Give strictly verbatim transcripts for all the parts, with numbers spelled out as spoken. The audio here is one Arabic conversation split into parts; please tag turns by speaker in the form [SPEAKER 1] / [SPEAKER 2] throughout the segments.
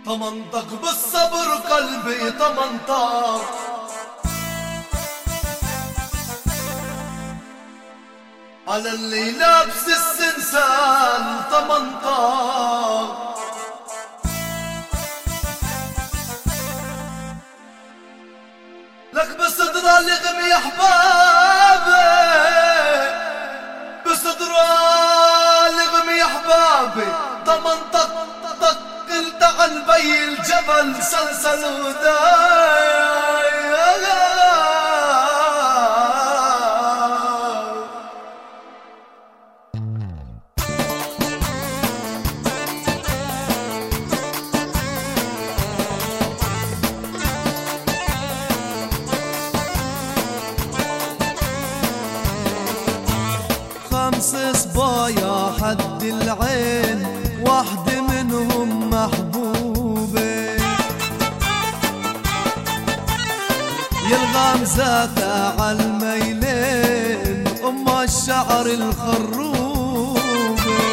[SPEAKER 1] طمنطق بالصبر قلبي طمنطق، على اللي لابس السنسان طمنطق، لك بصدره لغم يا حبابي، بصدره لغم يا حبابي طمنطق طق، قلت عن بي الجبل سلسل وداي.
[SPEAKER 2] خمس صبايا حد العين، واحدة منهم محبوبة، يلغم ذاتها عالميلين أم الشعر الخروبة.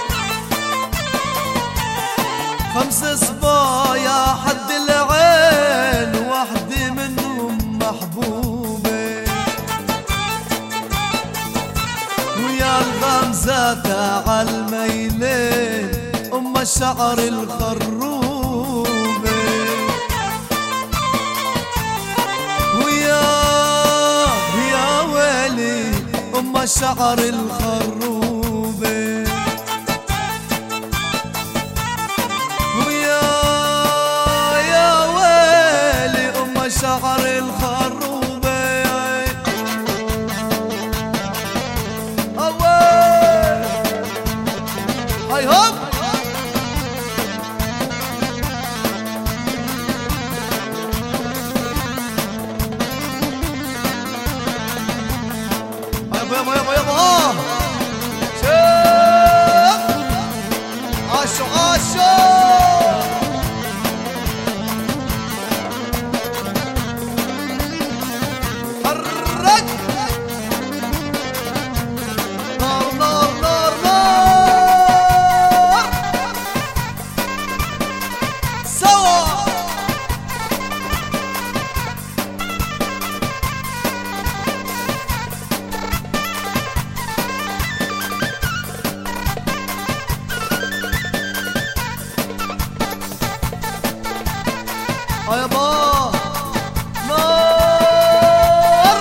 [SPEAKER 2] خمس صبايا حد العين، واحدة منهم محبوبة، ويا الغمزة عالميلين أم الشعر الخروبة، ويا يا ويلي أم الشعر الخروبة، ويا يا ويلي أم الشعر الخروبة. هاي هوب يابا يابا يابا يابا شوف عاشو عاشو حرك نار نار نار نار سوا. يابا نار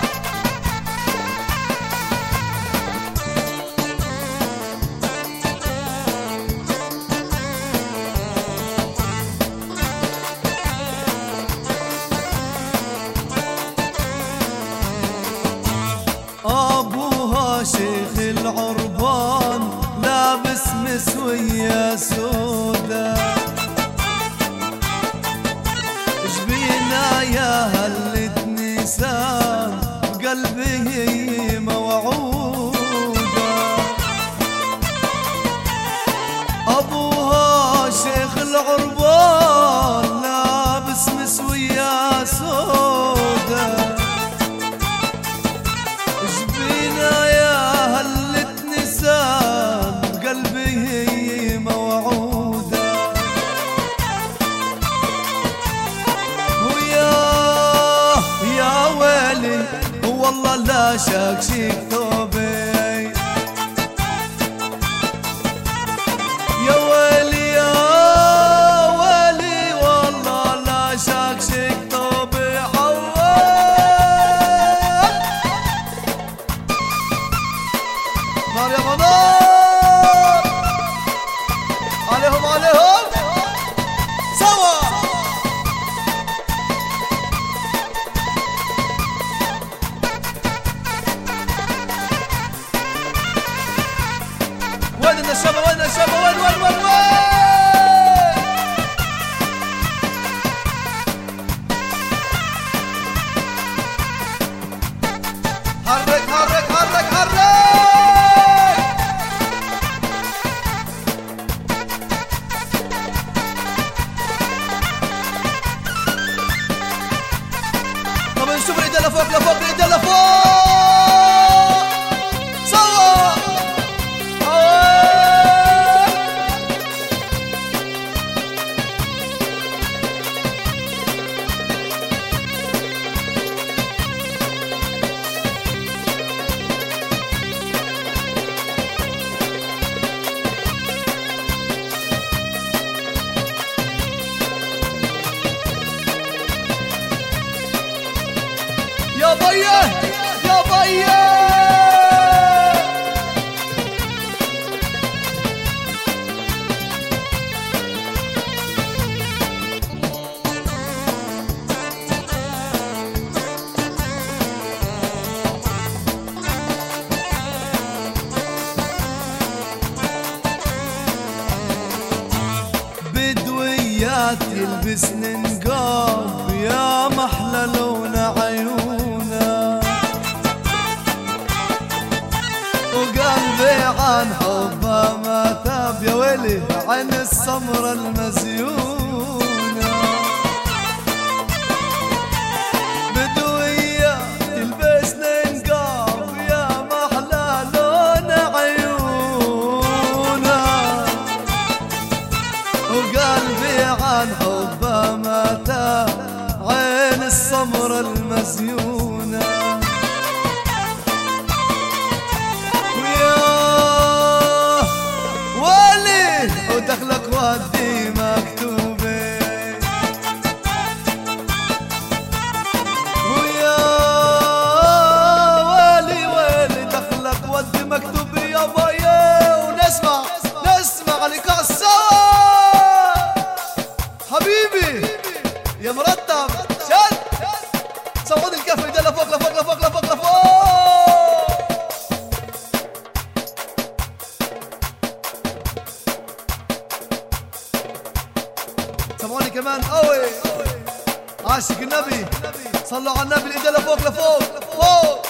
[SPEAKER 2] أبوها شيخ العربان، لابس مسوية سودا، جبينا يا هلة نيسان بقلبي هي موعودة. أبوها شيخ العربان، لابس مسوية سودا، جبينا يا هلة نيسان بقلبي هي موعودة. والله لا شاكشك ثوبي، يا ويلي يا ويلي والله لا شاكشك ثوبي. عوال نار يا نار عليهم عليهم سوا. بدويات يلبسني نقاب يا محلى لون عيونه، وقلبي عن حبه ما تاب يا ويلي عين السمرة المزيونة. بدويات يلبسني نقاب يا محلى لون عيونه، وقلبي عن حبه ما تاب عين السمرة المزيونة. وياه ولي ودخلك ودي مكتوبة، وياه ولي ولي دخلك ودي مكتوبة يا بايا. ونسمع نسمع لك السوا حبيبي يا مرتب شد صوت الكف ده لفوق لفوق لفوق لفوق لفوق. سمعوني كمان قوي عاشق النبي، صلوا على النبي الايد لفوق لفوق فوق.